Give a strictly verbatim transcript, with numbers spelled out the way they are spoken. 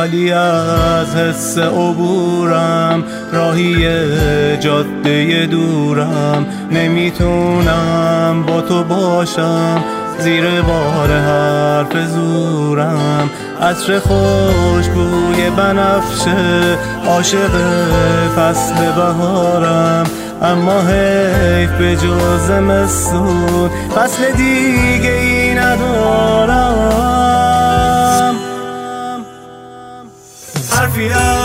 خالی از حس عبورم، راهی جاده دورم، نمیتونم با تو باشم زیر بار حرف زورم. عطر خوشبوی بنفشه عاشق فصل بهارم، اما حیف به جز زمستون فصل دیگه ای ندارم. حرفی